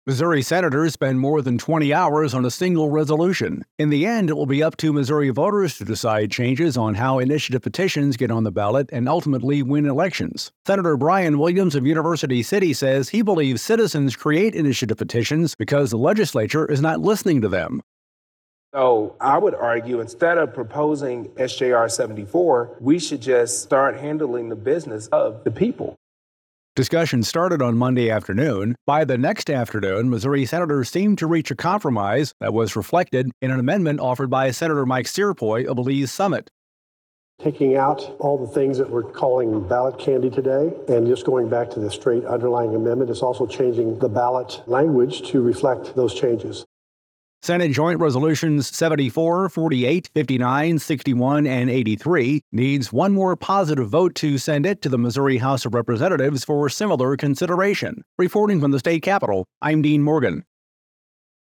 Missouri senators spend more than 20 hours on a single resolution. In the end, it will be up to Missouri voters to decide changes on how initiative petitions get on the ballot and ultimately win elections. Senator Brian Williams of University City says he believes citizens create initiative petitions because the legislature is not listening to them. So I would argue instead of proposing SJR 74, we should just start handling the business of the people. Discussion started on Monday afternoon. By the next afternoon, Missouri senators seemed to reach a compromise that was reflected in an amendment offered by Senator Mike Steerpoy of Lee's Summit. Taking out all the things that we're calling ballot candy today and just going back to the straight underlying amendment. It's also changing the ballot language to reflect those changes. Senate Joint Resolutions 74, 48, 59, 61, and 83 needs one more positive vote to send it to the Missouri House of Representatives for similar consideration. Reporting from the state capitol, I'm Dean Morgan.